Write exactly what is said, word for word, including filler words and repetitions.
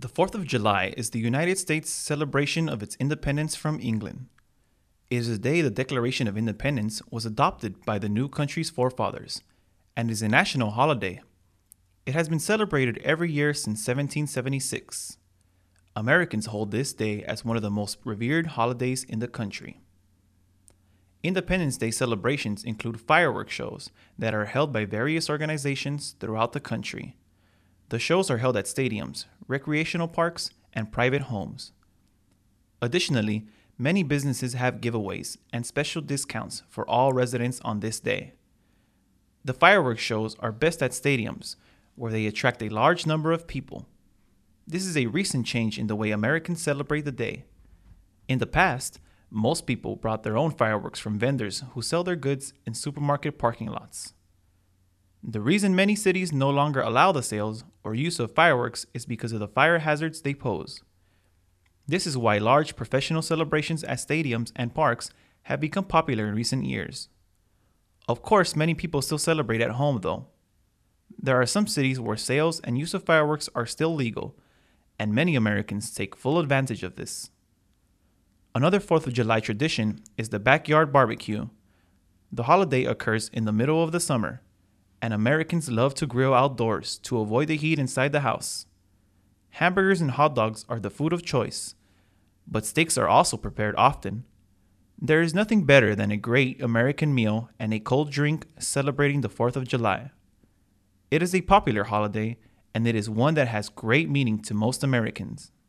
The fourth of July is the United States' celebration of its independence from England. It is the day the Declaration of Independence was adopted by the new country's forefathers, and is a national holiday. It has been celebrated every year since seventeen seventy-six. Americans hold this day as one of the most revered holidays in the country. Independence Day celebrations include fireworks shows that are held by various organizations throughout the country. The shows are held at stadiums, recreational parks, and private homes. Additionally, many businesses have giveaways and special discounts for all residents on this day. The fireworks shows are best at stadiums, where they attract a large number of people. This is a recent change in the way Americans celebrate the day. In the past, most people brought their own fireworks from vendors who sell their goods in supermarket parking lots. The reason many cities no longer allow the sales or use of fireworks is because of the fire hazards they pose. This is why large professional celebrations at stadiums and parks have become popular in recent years. Of course, many people still celebrate at home though. There are some cities where sales and use of fireworks are still legal, and many Americans take full advantage of this. Another fourth of July tradition is the backyard barbecue. The holiday occurs in the middle of the summer, and Americans love to grill outdoors to avoid the heat inside the house. Hamburgers and hot dogs are the food of choice, but steaks are also prepared often. There is nothing better than a great American meal and a cold drink celebrating the fourth of July. It is a popular holiday, and it is one that has great meaning to most Americans.